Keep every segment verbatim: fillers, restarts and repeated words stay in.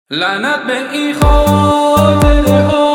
لعنت به این خاطره ها،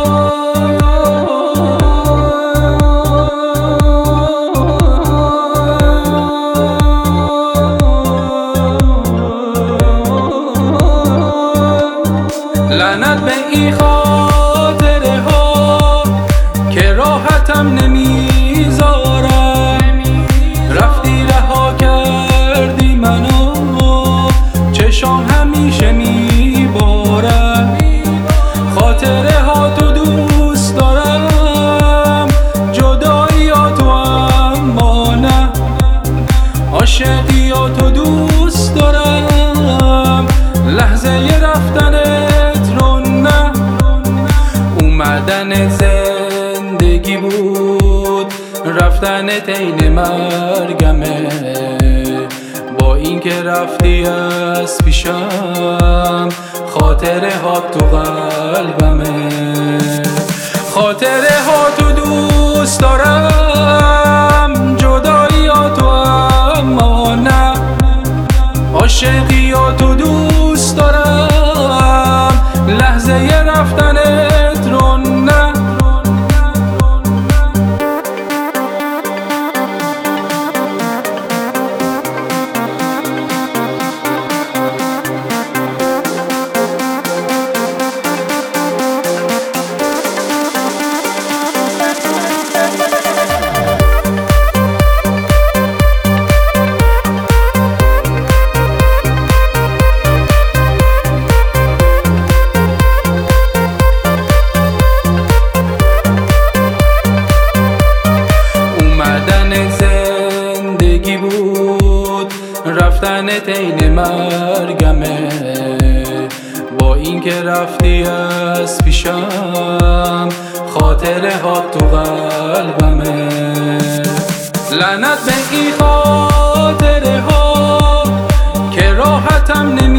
لعنت به این خاطره ها که راحتم نمیذارم. رفتی رها کردی منو، چشام همیشه میبارم. خاطره ها تو دوست دارم، جدایی ها تو اما نه. عاشقی ها تو دوست دارم، لحظه رفتنت رو نه. اومدن زندگی بود، رفتنت عین مرگمه. با این که رفتی از پیشم، خاطره ها تو قلبمه. خاطره ها تو دوست دارم، جدایی ها تو اما نه. عاشقی ها تو دوست دارم، لحظه رفتنت رو نه. زندگی بود، رفتنت عین مرگمه. با این که رفتی از پیشم، خاطره ها تو قلبمه. لعنت به این خاطره ها که راحتم نمی